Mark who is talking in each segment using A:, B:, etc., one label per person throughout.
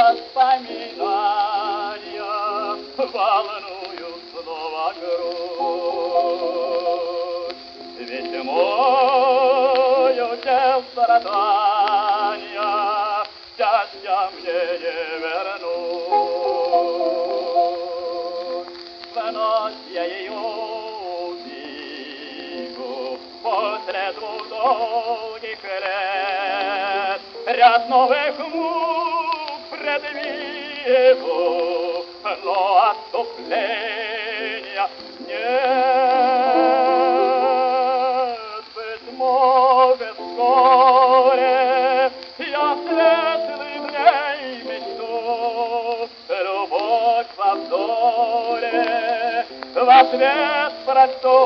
A: воспоминания волнуют снова грудь. Ведь мой удел страдания счастья мне не вернуть. Вновь я ее увижу после двух долгих лет. Ряд новых мук предвижу, но отступления нет. Быть может, вскоре я светлый дней мечту, любовь во взоре в ответ прочту.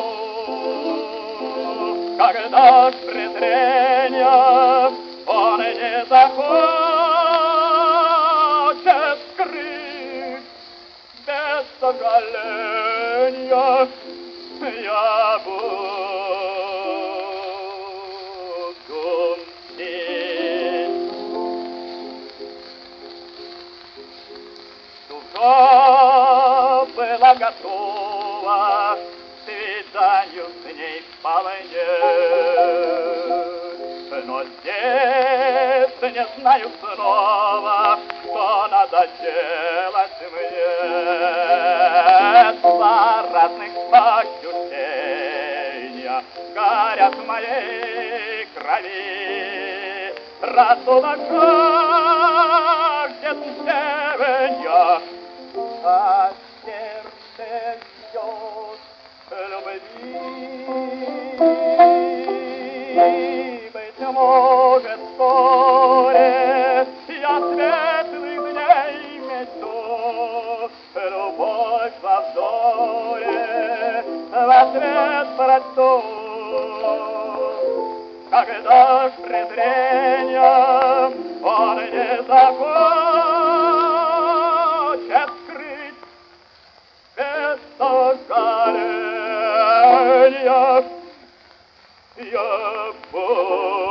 A: Когда ж презрения он не захочет скрыть, без сожаления я буду мстить. Душа была готова к свиданию с ней вполне, но здесь не знаю снова, что надо делать мне. Два разных ощущения горят в моей крови. Рассудок жаждет мщения, а сердце ждет любви. Быть может, вскоре я светлых дней мечту, любовь во взоре в ответ прочту. Когда ж презрением он не захочет скрыть, без сожаления я буду